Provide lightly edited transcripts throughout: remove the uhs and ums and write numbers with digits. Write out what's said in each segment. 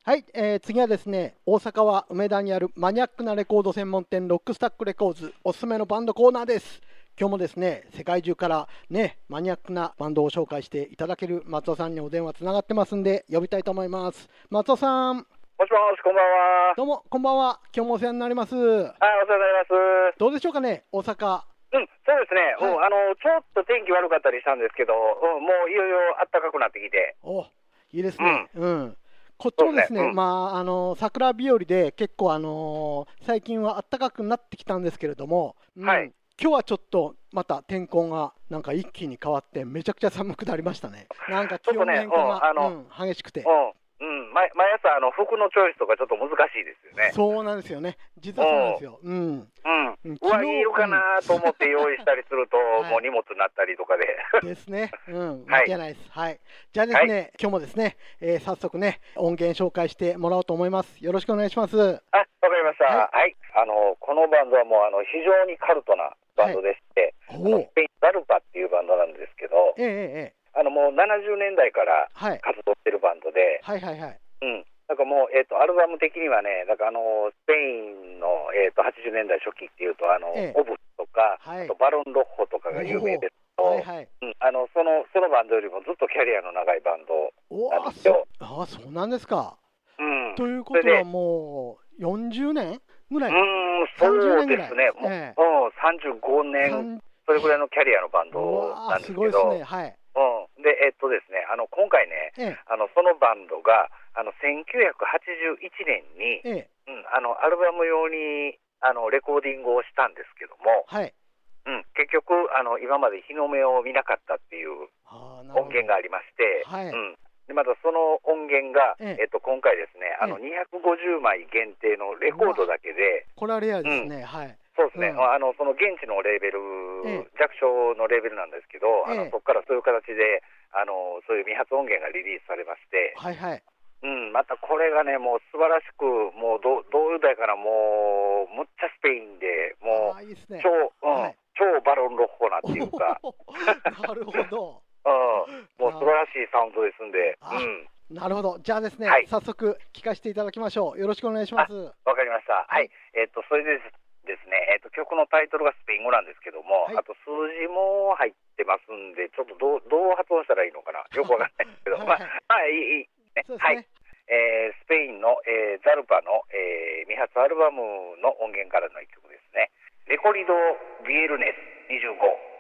はい、次はですね、大阪は梅田にあるマニアックなレコード専門店ロックスタックレコーズおすすめのバンドコーナーです。今日もですね、世界中からね、マニアックなバンドを紹介していただける松尾さんにお電話つながってますんで、呼びたいと思います。松尾さん。 もしもし、こんばんは。 どうも、こんばんは。今日もお世話になります。はい、 お世話になります。 どうでしょうかね、大阪。 そうですね、 はい、 ちょっと天気悪かったりしたんですけど、もういよいよ暖かくなってきて。 お、いいですね。こっちもですね、桜日和で結構最近は暖かくなってきたんですけれども、 はい、 今日はちょっとまた天候がなんか一気に変わってめちゃくちゃ寒くなりましたね。なんか気温の変化が、激しくて。 毎朝服のチョイスとかちょっと難しいですよね。 そうなんですよね。実はそうなんですよ。 上着いるかなと思って用意したりすると、もう荷物になったりとかで。 ですね。間違いないです。はい。じゃあですね、今日もですね、早速ね、音源紹介してもらおうと思います。よろしくお願いします。 わかりました。はい。このバンドはもう非常にカルトなバンドでして、スペインザルパっていうバンドなんですけど、もう70年代から活動してるバンドで、なんかもう、アルバム的にはね、なんかスペインの、80年代初期っていうと、オブスとか、あとバロン・ロッホとかが有名ですけど、そのバンドよりもずっとキャリアの長いバンドなんですよ。 そうなんですか。ということはもう40年ぐらいそうですね。35年、それぐらいのキャリアのバンドなんですけど、 すごいですね。はい。 で、ですね、今回ね、そのバンドが、1981年に、アルバム用にレコーディングをしたんですけども、結局今まで日の目を見なかったっていう音源がありまして、でまたその音源が、今回ですね、250枚限定のレコードだけで、 これはレアですね。 そうですね、その現地のレーベル、弱小のレーベルなんですけど、そこからそういう形でそういう未発音源がリリースされまして、またこれがね、もう素晴らしく、もうどういう代かな、もうむっちゃスペインで、もう超バロン・ロッホなっていうか、 なるほど。 もう素晴らしいサウンドですんで。 なるほど。じゃあですね、早速聞かせていただきましょう。よろしくお願いします。 わかりました。はい。それでですね、曲のタイトルがスペイン語なんですけども、あと数字も入ってますんで、ちょっとどう発音したらいいのかな、よくわかんないですけど、いいね。はい。スペインのザルパの未発アルバムの音源からの一曲ですね。レコリド・ビエルネス25。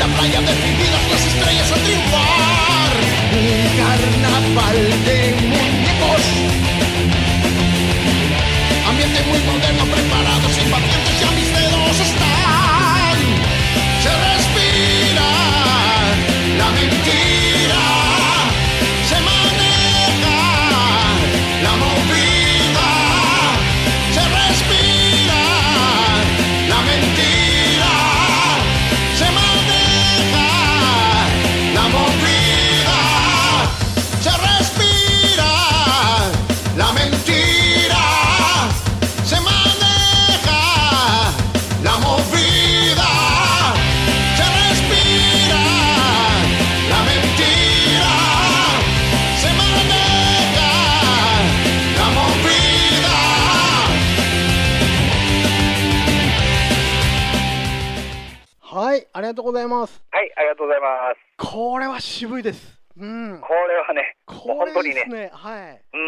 la playa definidas las estrellas a triunfar. Un carnaval de muñecos, ambiente muy moderno, preparados, impacientes, ya mis dedos están. Se respira la mentira, se maneja la movida, se respira la mentira, se maneja la movida, se respira la mentira, se maneja la movida, se respira la mentira, se maneja la movida. はい、ありがとうございます。 はい、ありがとうございます。 これは渋いです。うん。 これはね、もう本当にね。 はい。 うん。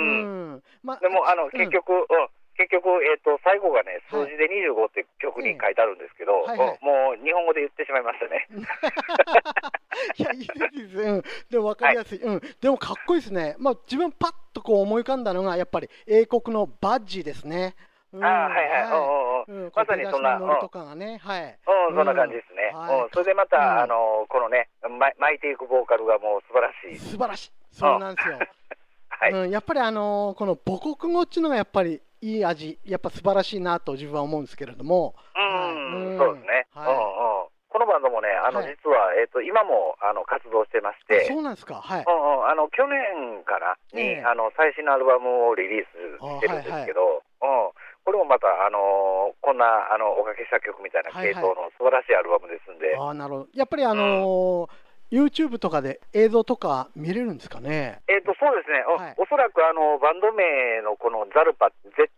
でも結局、最後がね、数字で25って曲に書いてあるんですけど、もう日本語で言ってしまいましたね。 いや、いいです。でも分かりやすい。でもかっこいいですね。まあ自分パッとこう思い浮かんだのがやっぱり英国のバッジですね。 まさにそんな、 とかがね、はい。 そんな感じですね。それでまた、このね、巻いていくボーカルがもう素晴らしい。 素晴らしい。そうなんですよ。やっぱりこの母国語っていうのがやっぱりいい味、やっぱ素晴らしいなと自分は思うんですけれども。 そうですね。このバンドもね、実は今も活動してまして。 そうなんですか。はい。 去年かなに最新のアルバムをリリースしてるんですけど、これもまたこんなおかけした曲みたいな系統の素晴らしいアルバムですんで。 なるほど。やっぱりYouTube とかで映像とか見れるんですかね。 そうですね。おそらくバンド名のこのザルパ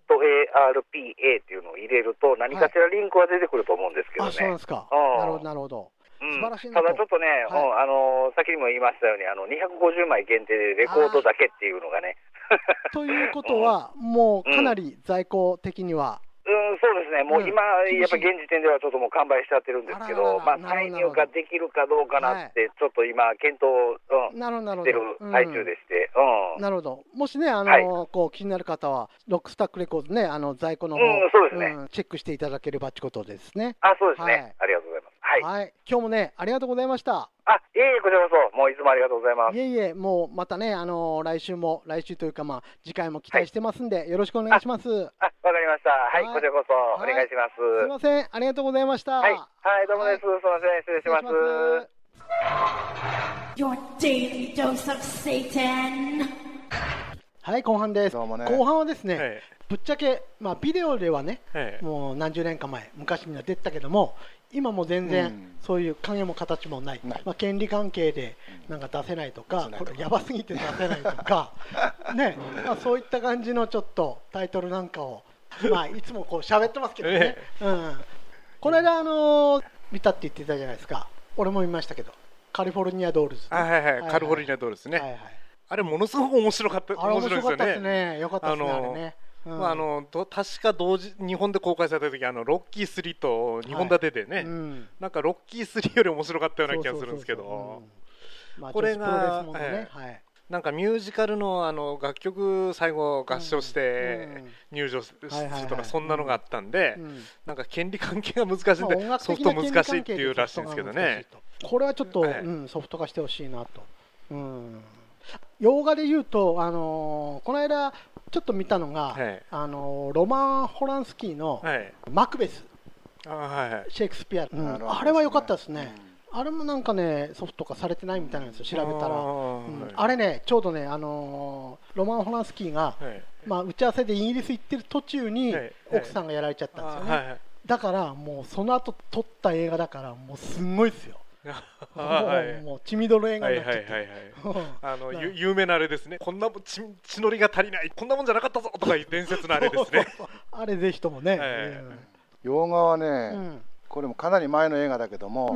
ZARPA っていうのを入れると何かしらリンクは出てくると思うんですけどね。 そうですか。なるほどなるほど。素晴らしいなと。 ただちょっとね、先にも言いましたように250枚限定でレコードだけっていうのがね。 ということはもうかなり在庫的には。 そうですね、もう今、やっぱ現時点ではちょっともう完売しちゃってるんですけど、再入ができるかどうかなって、ちょっと今、検討してる最中でして。 なるほど、もしね、こう気になる方は、ロックスタックレコードね、在庫の方、チェックしていただければということですね。 そうですね、ありがとうございます。 はい、今日もね、ありがとうございました。 いえいえ、こちらこそ、もういつもありがとうございます。 いえいえ、もうまたね、来週というか、次回も期待してますんで、よろしくお願いします。 わかりました。はい、こちらこそ、お願いします。 すみません、ありがとうございました。 はい、どうもです。すみません、失礼します。 Your daily dose of Satan。 はい、後半です。後半はですね、ぶっちゃけ、ビデオではね、もう何十年か前、昔には出たけども、今も全然そういう影も形もない、権利関係でなんか出せないとか、これやばすぎて出せないとか、ね、そういった感じのちょっとタイトルなんかを、いつもこう喋ってますけどね、この間見たって言ってたじゃないですか、俺も見ましたけど、カリフォルニアドールズ、 カリフォルニアドールズね、あれものすごく面白かった面白ですね、よかったですね、あれね。 確か同時日本で公開された時ロッキー3と2本立てでね、なんかロッキー3より面白かったような気がするんですけど、これがなんかミュージカルの楽曲最後合唱して入場するとかそんなのがあったんで、なんか権利関係が難しいんでソフト難しいっていうらしいんですけどね。 これはちょっとソフト化してほしいなと。洋画で言うとこの間ちょっと見たのが、ロマン・ホランスキーのマクベス、シェイクスピア、あれは良かったですね。あれもなんかねソフト化されてないみたいなんですよ、調べたら。あれね、ちょうどねロマン・ホランスキーが打ち合わせでイギリス行ってる途中に奥さんがやられちゃったんですよね。だからもうその後撮った映画だからもうすんごいですよ。もう血みどろ映画になっちゃって有名なあれですね、こんな血のりが足りない、こんなもんじゃなかったぞとかいう伝説のあれですね。 あれぜひともね。 洋画はね、これもかなり前の映画だけども、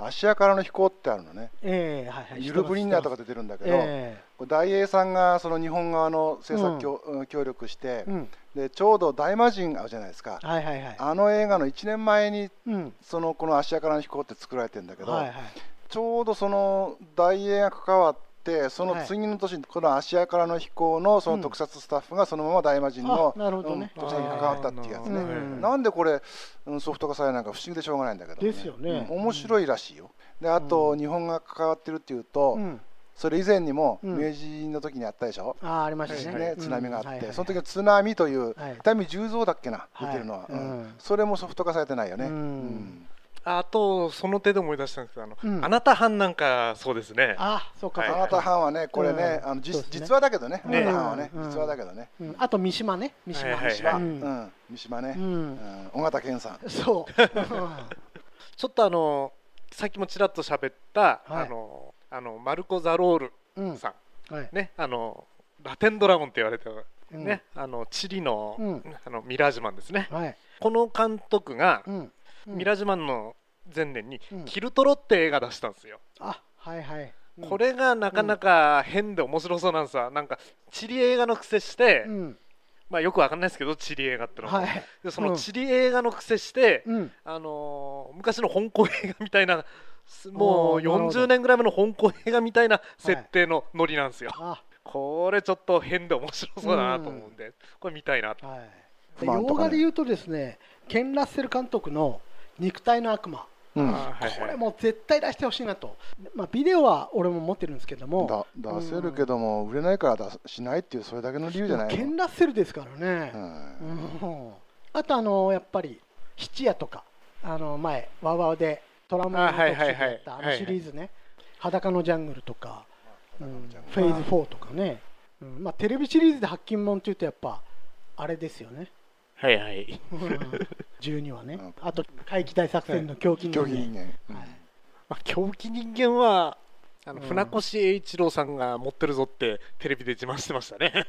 芦屋からの飛行ってあるのね、ユルブリンナーとか出てるんだけど、大英さんがその日本側の制作協力して、でちょうど大魔神あるじゃないですか、あの映画の1年前に、この芦屋からの飛行って作られてるんだけど、ちょうどその大英が関わってその次の年にこの芦屋からの飛行のその特撮スタッフがそのまま大魔神の特撮に関わったっていうやつね。なんでこれソフト化されないのか不思議でしょうがないんだけど、 ですよね。 面白いらしいよ。であと日本が関わってるっていうと、それ以前にも明治の時にあったでしょ。 ありましたね。 津波があって、その時は津波という伊丹十三だっけな出てるのは、それもソフト化されてないよね。 あとその手で思い出したんですけど、あなた班なんかそうですね。 そうか。 あなた班はね、これね、実話だけどね。あなた班はね、実話だけどね。 あと三島ね。三島ね。尾形健さん。 そう。 ちょっとさっきもちらっと喋ったマルコ・ザロールさんね、ラテンドラゴンって言われてるね、チリのミラージュマンですね。この監督がミラージュマンの前年にキルトロって映画出したんですよ。これがなかなか変で面白そうなんですよ。なんかチリ映画の癖して、まあよくわかんないですけど、チリ映画ってのは、でそのチリ映画の癖して、昔の香港映画みたいな、もう40年ぐらい前の香港映画みたいな設定のノリなんですよ。これちょっと変で面白そうだなと思うんで、これ見たいなと。 洋画で言うとですね、ケン・ラッセル監督の肉体の悪魔、これも絶対出してほしいなと。ビデオは俺も持ってるんですけども、 出せるけども売れないからしないっていう、それだけの理由じゃないの。 ケン・ラッセルですからね。あとやっぱり質屋とか、前ワウワウでトラウマの特集でやったシリーズね、裸のジャングルとか、フェーズ4とかね、テレビシリーズで発禁もんっていうとやっぱあれですよね。12話ね。あと怪奇大作戦の狂気人間。 狂気人間は船越英一郎さんが持ってるぞってテレビで自慢してましたね。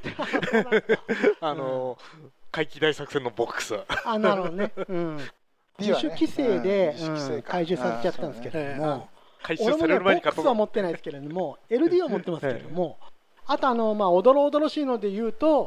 怪奇大作戦のボックス。 なるほどね。自主規制で回収されちゃったんですけれども、俺もねボックスは持ってないですけれども LD は持ってますけれども、あとおどろおどろしいので言うと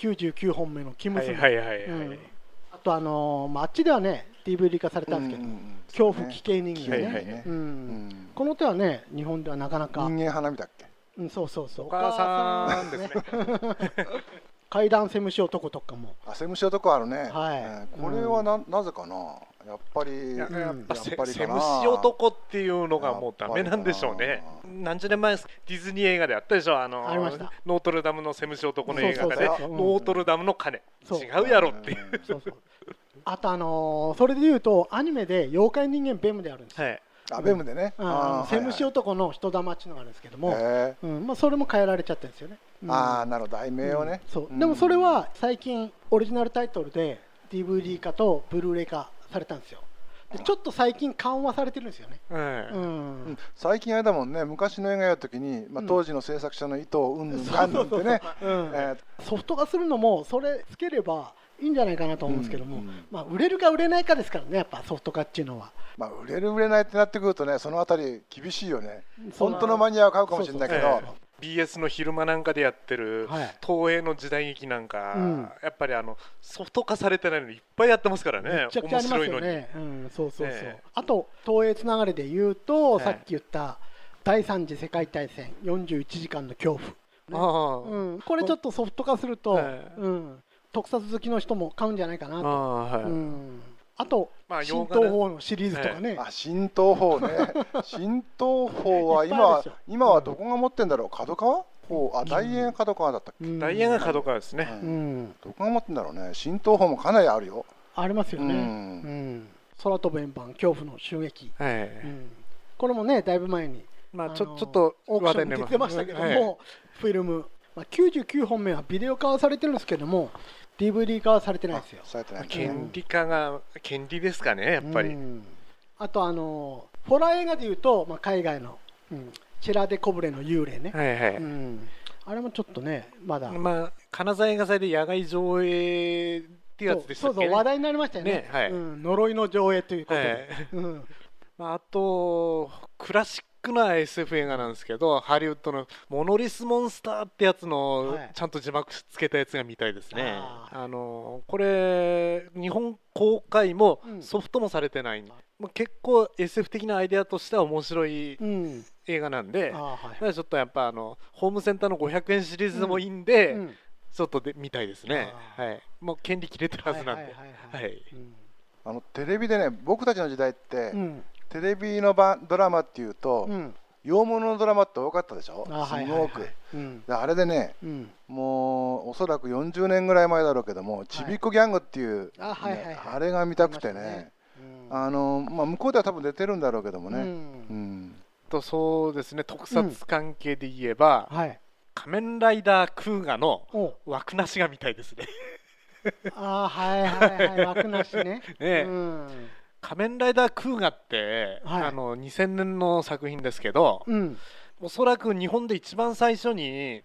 99本目のキムスン、あとあっちではね DVD 化されたんですけど、恐怖危険人間ね、この手はね日本ではなかなか人間花見だっけ。 そうそうそう、 お母さんですね。 階段セムシ男とかも、 セムシ男あるね。これはなぜかな、やっぱりセムシ男っていうのがもうダメなんでしょうね。何十年前ディズニー映画であったでしょ、ノートルダムのセムシ男の映画で、ノートルダムの鐘違うやろっていう。 あとそれでいうとアニメで妖怪人間ベムであるんですよ。 ベムでね、 セムシ男の人玉っていうのがあるんですけども、それも変えられちゃってるんですよね。 なるほど、題名をね。 でもそれは最近オリジナルタイトルで DVD 化とブルーレイ化されたんですよ。でちょっと最近緩和されてるんですよね。 最近あれだもんね、昔の映画やるときに当時の制作者の意図をうんぬんかんぬんってね、 ソフト化するのもそれつければいいんじゃないかなと思うんですけども、売れるか売れないかですからね、やっぱソフト化っていうのは。 売れる売れないってなってくるとね、そのあたり厳しいよね。本当のマニアは買うかもしれないけど、 BS の昼間なんかでやってる東映の時代劇なんか、やっぱりソフト化されてないのにいっぱいやってますからね。 めちゃくちゃありますよね。あと東映つながりで言うと、さっき言った第三次世界大戦41時間の恐怖、これちょっとソフト化すると、特撮好きの人も買うんじゃないかなと。あと新東宝のシリーズとかね。 新東宝ね。新東宝は今はどこが持ってんだろう。角川？大英が角川だったっけ。 大英が角川ですね。 どこが持ってんだろうね。新東宝もかなりあるよ。 ありますよね。空飛ぶ円盤恐怖の襲撃。これもねだいぶ前にちょっとオークションに出てましたけども、フィルム99本目はビデオ化はされてるんですけども DVD 化はされてないですよ。 権利化が権利ですかね、やっぱり。 あとホラー映画でいうと、海外の、チェラデコブレの幽霊ね、あれもちょっとねまだ、 金沢映画祭で野外上映ってやつでしたっけ。 話題になりましたよね。呪いの上映ということで、 あとクラシックな SF 映画なんですけど、ハリウッドのモノリスモンスターってやつのちゃんと字幕つけたやつが見たいですね。これ日本公開もソフトもされてない、結構 SF 的なアイデアとしては面白い映画なんで、ちょっとやっぱホームセンターの500円シリーズでもいいんで、ちょっと見たいですね。もう権利切れてるはずなんで。 テレビでね、僕たちの時代って、テレビのドラマっていうと、洋物のドラマって多かったでしょ、すごく。あれでね、もうおそらく40年ぐらい前だろうけども、ちびっこギャングっていう、あれが見たくてね、向こうでは多分出てるんだろうけどもね。 そうですね、特撮関係で言えば、仮面ライダークーガの枠なしが見たいですね。 枠なしね。 仮面ライダークーガって、2000年の作品ですけど、おそらく日本で一番最初に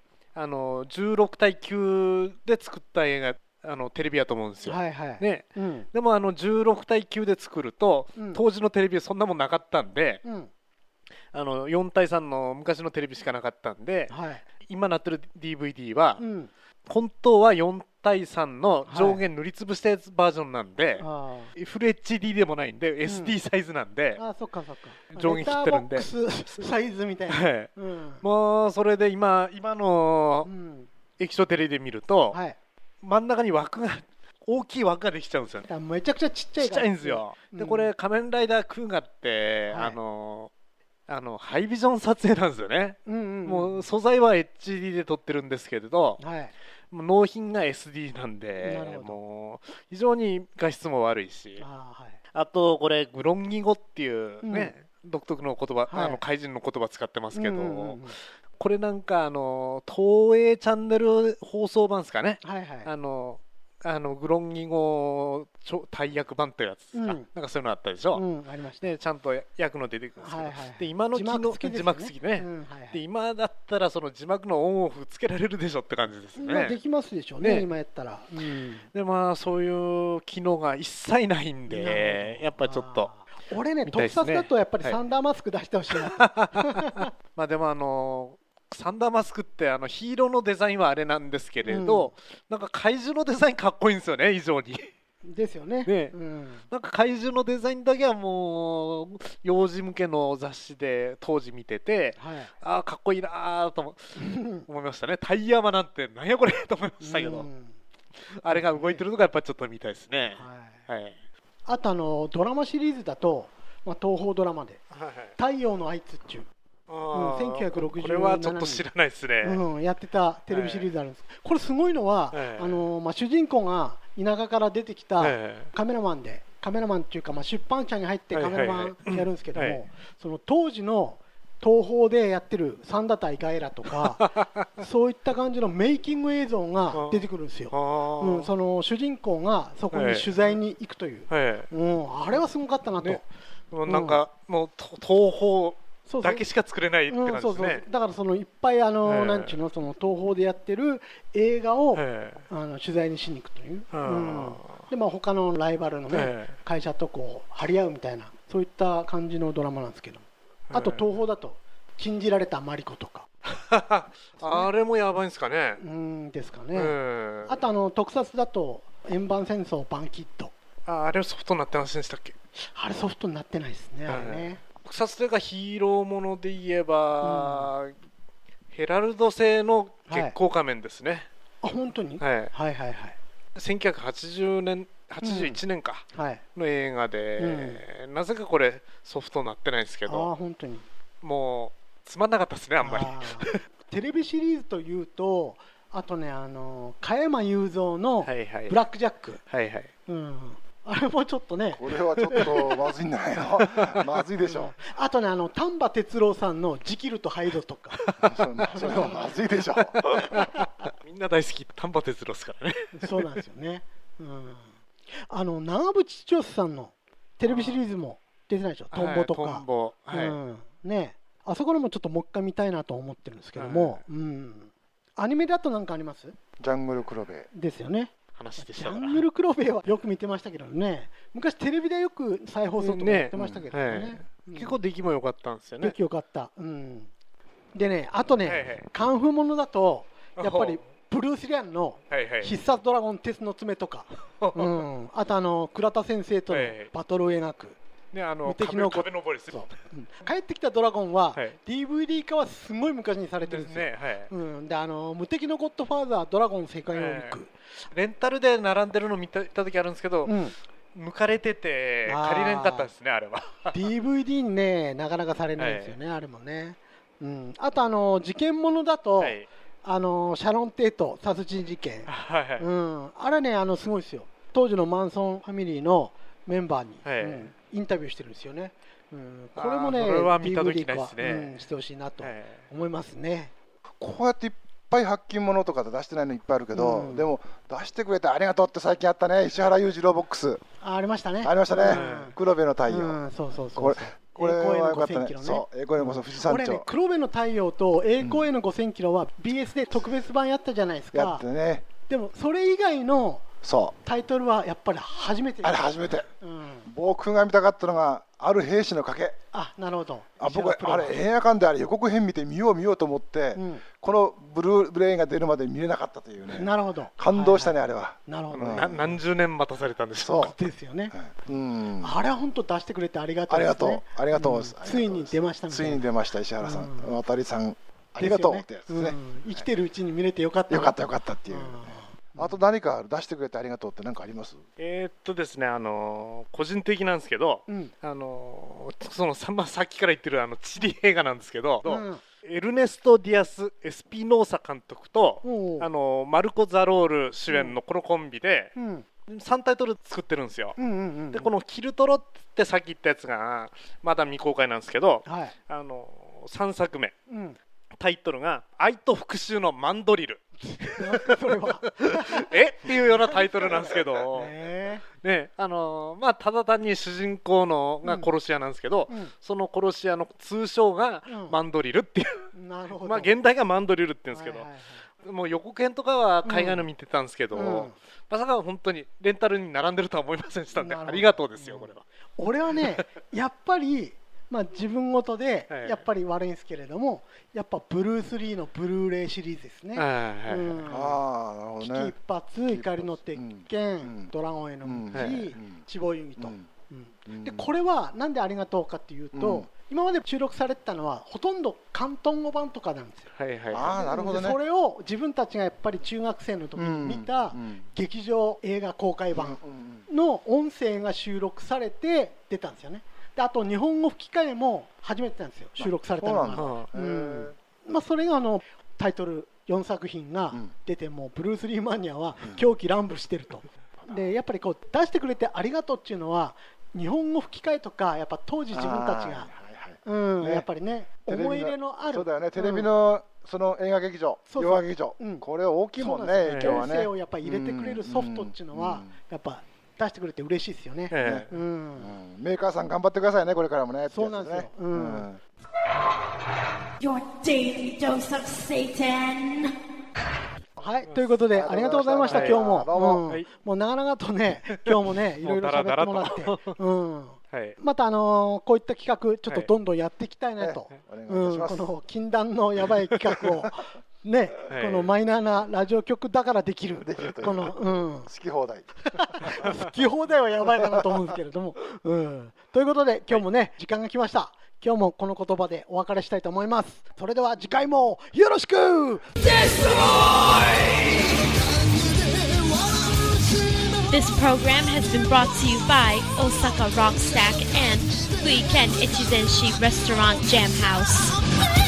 16対9で作った映画テレビやと思うんですよ。でも16対9で作ると、当時のテレビはそんなもんなかったんで、4対3の昔のテレビしかなかったんで、今なってる DVD は、本当は4対3の上下塗りつぶしたやつバージョンなんで、フル HD でもないんで SD サイズなんで、上下切ってるんでサイズみたいな、 もうそれで今の液晶テレビで見ると、真ん中に枠が大きい枠ができちゃうんですよね。 めちゃくちゃちっちゃいんですよ。でこれ仮面ライダークーガってハイビジョン撮影なんですよね。もう素材は HD で撮ってるんですけれど、納品が SD なんで、もう非常に画質も悪いし、あとこれグロンギ語っていうね、独特の言葉、怪人の言葉使ってますけど、これなんか東映チャンネル放送版ですかね、グロンギ語大役版ってやつですか、なんかそういうのあったでしょ。でちゃんと役の出てくるんですけど、で今の字幕付きね。で今だったらその字幕のオンオフつけられるでしょって感じですね。 できますでしょうね、今やったら。 でそういう機能が一切ないんで、やっぱちょっと俺ね、特撮だとやっぱりサンダーマスク出してほしいな。 でもサンダーマスクってヒーローのデザインはあれなんですけれど、なんか怪獣のデザインかっこいいんですよね、異常に。 ですよね。 なんか怪獣のデザインだけはもう幼児向けの雑誌で当時見てて、かっこいいなと思いましたね。タイヤマなんてなんやこれと思いましたけど、あれが動いてるのがやっぱりちょっと見たいですね。 あとドラマシリーズだと、東宝ドラマで「太陽のあいつ」っていう1967年、 これはちょっと知らないですね、 やってたテレビシリーズあるんです。これすごいのは、主人公が田舎から出てきたカメラマンで、カメラマンっていうか、出版社に入ってカメラマンやるんですけども、その当時の東宝でやってるサンダ対ガエラとかそういった感じのメイキング映像が出てくるんですよ。その主人公がそこに取材に行くという、あれはすごかったなと。 なんかもう東宝だけしか作れないって感じですね。 だからいっぱいなんちゅうの、その東宝でやってる映画を取材にしに行くという、で他のライバルのね会社とこう張り合うみたいな、そういった感じのドラマなんですけど、あと東宝だと禁じられたマリコとかあれもやばいんですかね。 ですかね。あと特撮だと円盤戦争バンキッド、 あれソフトになってませんでしたっけ。 あれソフトになってないですね、あれね。 特撮というかヒーローもので言えば、ヘラルド製の月光仮面ですね。 本当に。 1980年81年かの映画で、なぜかこれソフトになってないんですけど、 本当にもうつまんなかったですね、あんまり。 テレビシリーズというと、あとね、加山雄三のブラックジャック、あれもちょっとね、 これはちょっとまずいんじゃないのまずいでしょ。 あとね、丹波哲郎さんのジキルとハイドとかそれはまずいでしょ。 みんな大好き丹波哲郎ですからね。 そうなんですよね。長渕剛さんのテレビシリーズも出てないでしょ、トンボとか。 トンボ、 ね、あそこでもちょっともう一回見たいなと思ってるんですけども、アニメだと何かあります？ ジャングルクロベですよね。 話でしたから。 ジャングルクロベはよく見てましたけどね。昔テレビでよく再放送とかやってましたけどね。 結構出来も良かったんですよね。 出来良かった。でね、あとね、カンフーものだとやっぱりブルース・リアンの必殺ドラゴン鉄の爪とか、あと倉田先生とのバトルを描く。 無敵の壁登りする。 帰ってきたドラゴンは DVD 化はすごい昔にされてるんですよ。で無敵のゴッドファーザードラゴン世界を行く、 レンタルで並んでるの見た時あるんですけど、抜かれてて借りれんかったですね、あれは。 DVD にねなかなかされないですよね、あれもね。あと事件ものだと、シャロン・テイト殺人事件、あれねすごいですよ。当時のマンソンファミリーのメンバーに、インタビューしてるんですよね。これもね DVD 化してほしいなと思いますね。 こうやっていっぱい発金物とかで出してないのいっぱいあるけど、でも出してくれてありがとうって最近あったね。石原裕次郎ボックスありましたね。 ありましたね。黒部の太陽。これは良かったね。そう栄光への富士山頂。 黒部の太陽と栄光への5000キロは BS で特別版やったじゃないですか。 やってね。 でもそれ以外のタイトルはやっぱり初めて。 あれ初めて。僕が見たかったのがある兵士の賭け。 なるほど。 僕はあれ映画館であれ予告編見て見ようと思って、このブルーレイが出るまで見れなかったというね。 なるほど。 感動したねあれは。 なるほど。 何十年待たされたんでしょうか。 ですよね。あれは本当出してくれてありがとうですね。 ありがとう。 ついに出ましたね。 ついに出ました石原さん、渡さんありがとうってやつですね。 生きてるうちに見れてよかった。 よかったっていう。あと何か出してくれてありがとうって何かあります？ ですね、個人的なんですけど、そのさっきから言ってるチリ映画なんですけど、エルネスト・ディアス・エスピノーサ監督とマルコ・ザロール主演のこのコンビで3タイトル作ってるんですよ。でこのキルトロってさっき言ったやつがまだ未公開なんですけど、3作目、タイトルが「愛と復讐のマンドリル」っていうようなタイトルなんですけど、ただ単に主人公のが殺し屋なんですけど、その殺し屋の通称がマンドリルっていう、現代がマンドリルって言うんですけど、もう予告編とかは海外の見てたんですけど、まさか本当にレンタルに並んでるとは思いませんでしたんで、ありがとうですよこれは。 俺はねやっぱり自分ごとでやっぱり悪いんですけれども、やっぱブルース・リーのブルーレイシリーズですね。危機一発、怒りの鉄拳、ドラゴンへの道、地方遊戯と。でこれはなんでありがとうかっていうと、今まで収録されてたのはほとんど広東語版とかなんですよ。 なるほどね。 それを自分たちがやっぱり中学生の時に見た劇場映画公開版の音声が収録されて出たんですよね。であと日本語吹き替えも初めてなんですよ、収録されたのが。それがタイトル4作品が出て、もブルース・リーマニアは狂気乱舞してると。でやっぱりこう出してくれてありがとうっていうのは、日本語吹き替えとかやっぱ当時自分たちがやっぱりね思い入れのある。 そうだよね、テレビのその映画劇場、洋画劇場、これ大きいもんね。 影響性をやっぱ入れてくれるソフトっていうのはやっぱ出してくれて嬉しいですよね。 メーカーさん頑張ってくださいね、これからもね。 そうなんですよ。 Your daily dose of Satan。 はい、ということでありがとうございました。今日ももう長々とね今日もねいろいろ喋ってもらって、またこういった企画ちょっとどんどんやっていきたいなと。この禁断のやばい企画をね、このマイナーなラジオ局だからできるこの好き放題好き放題はやばいかなと思うんですけれども、ということで今日もね時間が来ました。今日もこの言葉でお別れしたいと思います。それでは次回もよろしく。 This program has been brought to you by Osaka Rockstack and Fuiken Ichizenshi Restaurant Jam House.